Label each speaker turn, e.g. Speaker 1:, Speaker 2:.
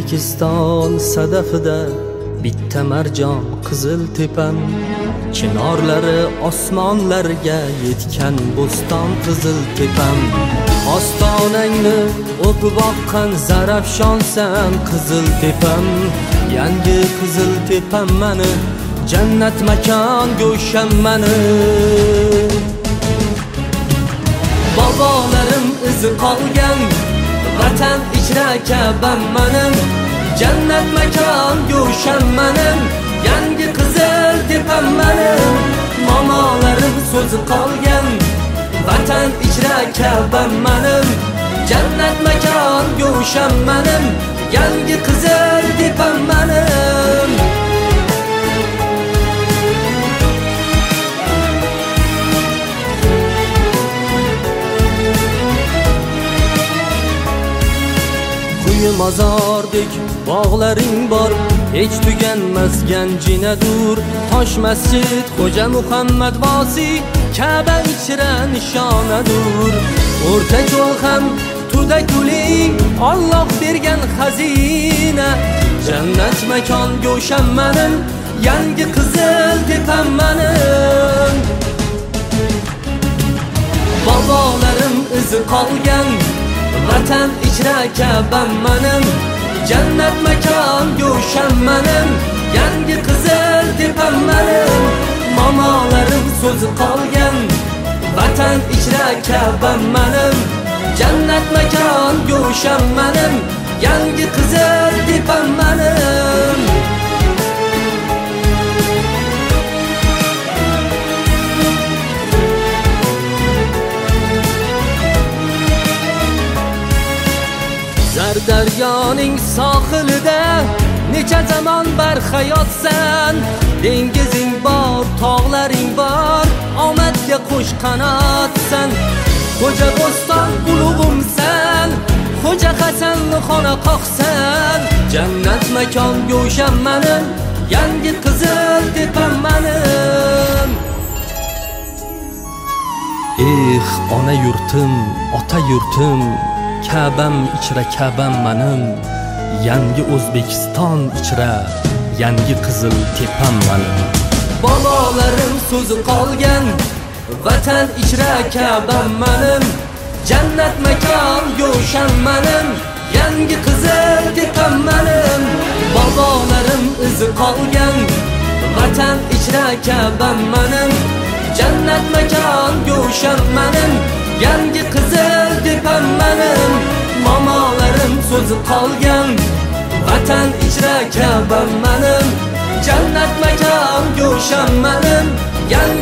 Speaker 1: O'zbekiston sadafida bitta marjon qizil tepam, chinorlari osmonlarga yetgan bo'ston qizil tepam. Ostonangni o'pib oqqan zarafshonsan qizil tepam, yangi qizil tepam mani, jannat makon go'sham mani. Bobolarim izi qolgan vatan ichra Ka'bam manim, jannat makon go'sham manim, yangi qizil tepam manim. Momolarim so'zi qolgan vatan ichra Ka'bam manim, jannat makon go'sham manim, yangi qizil tepam manim. Mozordek bog'laring bor, hech tuganmas ganjinadur. Tosh masjid Xo'ja Muhammad Vosiy, Ka'ba ichra nishonadur. O'rta yo'l ham tuda kuling, Alloh bergan xazina, jannat makon go'sham manim, yangi qizil tepam manim. Bobolarim izi qolgan vatan ichra Ka'bam manim, jannat makon go'sham manim, yangi qizil tepam manim. Momolarim so'zi qolgan vatan ichra Ka'bam manim, jannat makon go'sham manim, yangi qizil tepam manim. Daryoning sohilida necha zamon barhayotsan, dengizing bor, tog'laring bor, omadga qo'sh qanotsan. Xo'ja Bo'ston ulug'imsan, Xo'ja Hasanni xonaqohsan, jannat makon go'sham manim, yangi qizil tepam manim. Ona yurtim, ota yurtim, Ka'bam ichra Ka'bam manim, yangi O'zbekiston ichra, yangi qizil tepam manim. Bobolarim so'zi qolgan vatan ichra Ka'bam manim, jannat makon go'sham manim, yangi qizil tepam manim. Bobolarim izi qolgan vatan ichra Ka'bam manim, jannat makon go'sham manim, yangi qizil tepam manim. Momolarim so'zi qolgan vatan ichra Ka'bam manim, jannat makon go'sham manim, yangi